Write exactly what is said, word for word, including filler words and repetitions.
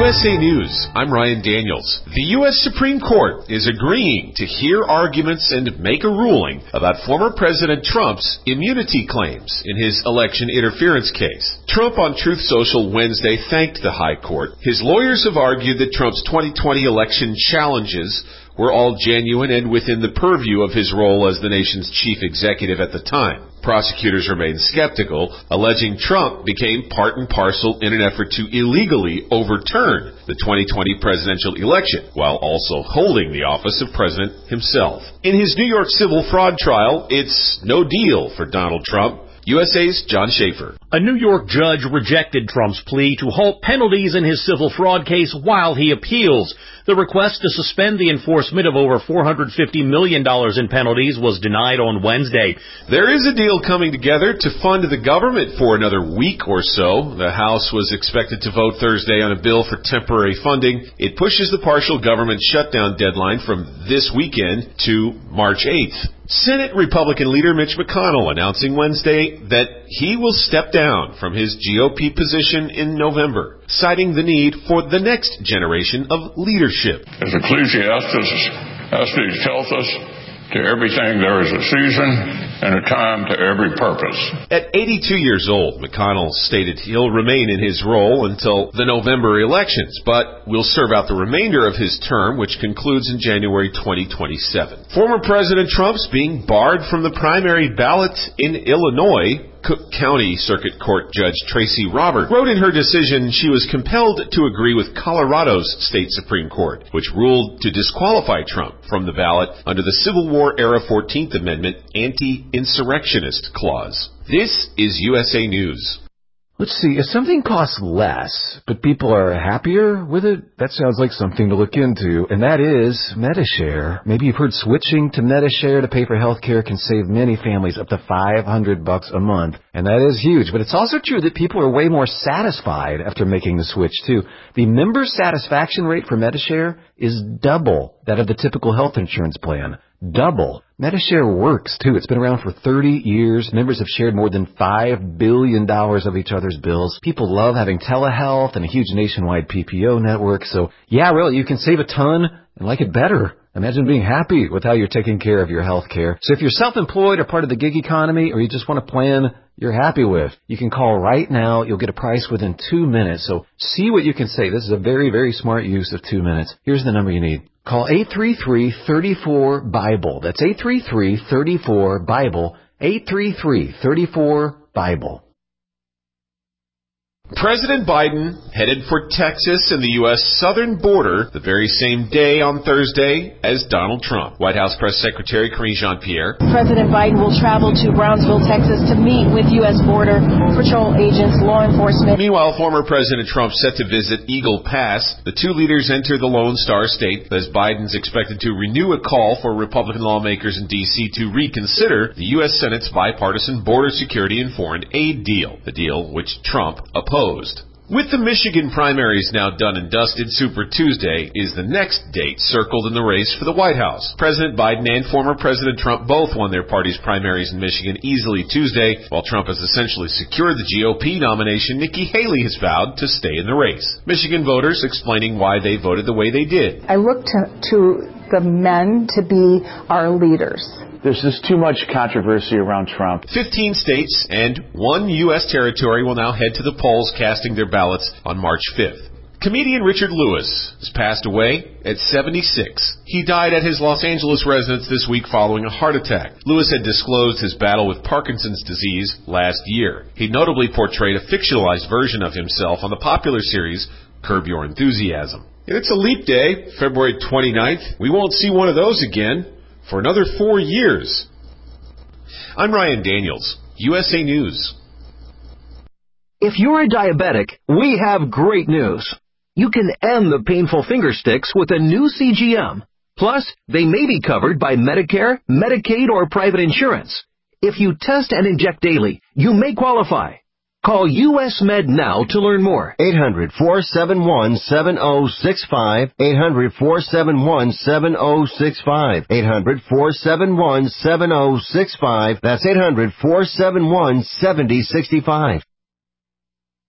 S A News, I'm Ryan Daniels. The U S Supreme Court is agreeing to hear arguments and make a ruling about former President Trump's immunity claims in his election interference case. Trump on Truth Social Wednesday thanked the High Court. His lawyers have argued that Trump's twenty twenty election challenges were all genuine and within the purview of his role as the nation's chief executive at the time. Prosecutors remain skeptical, alleging Trump became part and parcel in an effort to illegally overturn the twenty twenty presidential election, while also holding the office of president himself. In his New York civil fraud trial, it's no deal for Donald Trump. U S A's John Schaefer. A New York judge rejected Trump's plea to halt penalties in his civil fraud case while he appeals. The request to suspend the enforcement of over four hundred fifty million dollars in penalties was denied on Wednesday. There is a deal coming together to fund the government for another week or so. The House was expected to vote Thursday on a bill for temporary funding. It pushes the partial government shutdown deadline from this weekend to March eighth. Senate Republican leader Mitch McConnell announcing Wednesday that he will step down from his G O P position in November, citing the need for the next generation of leadership. As Ecclesiastes tells us, to everything there is a season and a time to every purpose. At eighty-two years old, McConnell stated he'll remain in his role until the November elections, but will serve out the remainder of his term, which concludes in January twenty twenty-seven. Former President Trump's being barred from the primary ballot in Illinois. Cook County Circuit Court Judge Tracy Robert wrote in her decision she was compelled to agree with Colorado's state Supreme Court, which ruled to disqualify Trump from the ballot under the Civil War-era fourteenth Amendment anti-insurrectionist clause. This is U S A News. Let's see, if something costs less, but people are happier with it, that sounds like something to look into, and that is Medi-Share. Maybe you've heard switching to Medi-Share to pay for health care can save many families up to five hundred bucks a month, and that is huge. But it's also true that people are way more satisfied after making the switch, too. The member satisfaction rate for Medi-Share is double that of the typical health insurance plan. Double. Medi-Share works, too. It's been around for thirty years. Members have shared more than five billion dollars of each other's bills. People love having telehealth and a huge nationwide P P O network. So, yeah, really, you can save a ton and like it better. Imagine being happy with how you're taking care of your health care. So if you're self-employed or part of the gig economy, or you just want a plan you're happy with, you can call right now. You'll get a price within two minutes. So see what you can save. This is a very, very smart use of two minutes. Here's the number you need. Call eight three three, three four, BIBLE. That's eight three three, three four, BIBLE. eight three three, three four, BIBLE. President Biden headed for Texas and the U S southern border the very same day on Thursday as Donald Trump. White House Press Secretary Karine Jean-Pierre. President Biden will travel to Brownsville, Texas to meet with U S Border Patrol agents, law enforcement. Meanwhile, former President Trump set to visit Eagle Pass. The two leaders enter the Lone Star State as Biden's expected to renew a call for Republican lawmakers in D C to reconsider the U S Senate's bipartisan border security and foreign aid deal, the deal which Trump opposed. With the Michigan primaries now done and dusted, Super Tuesday is the next date circled in the race for the White House. President Biden and former President Trump both won their party's primaries in Michigan easily Tuesday. While Trump has essentially secured the G O P nomination, Nikki Haley has vowed to stay in the race. Michigan voters explaining why they voted the way they did. I look to, to the men to be our leaders. There's just too much controversy around Trump. Fifteen states and one U S territory will now head to the polls, casting their ballots on March fifth. Comedian Richard Lewis has passed away at seventy-six. He died at his Los Angeles residence this week following a heart attack. Lewis had disclosed his battle with Parkinson's disease last year. He notably portrayed a fictionalized version of himself on the popular series Curb Your Enthusiasm. And it's a leap day, February twenty-ninth. We won't see one of those again for another four years. I'm Ryan Daniels, U S A News. If you're a diabetic, we have great news. You can end the painful finger sticks with a new C G M. Plus, they may be covered by Medicare, Medicaid, or private insurance. If you test and inject daily, you may qualify. Call U S Med now to learn more. eight hundred, four seven one, seven zero six five. eight hundred, four seven one, seven zero six five. eight hundred, four seven one, seven zero six five. That's eight hundred, four seven one, seven zero six five.